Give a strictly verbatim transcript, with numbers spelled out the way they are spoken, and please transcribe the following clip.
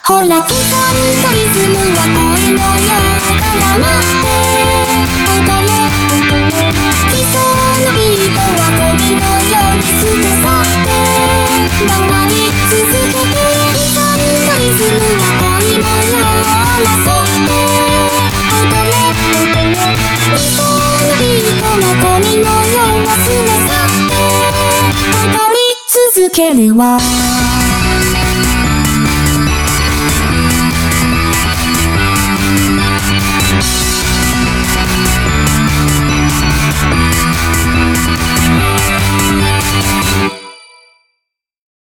ほら基本とリズムは恋のよう絡まって踊れ基礎のビートはゴミのように捨て去って回り続けて基本とリズムは恋のようなそって踊れ基礎のビートはゴミのような捨て去って踊り続けるわ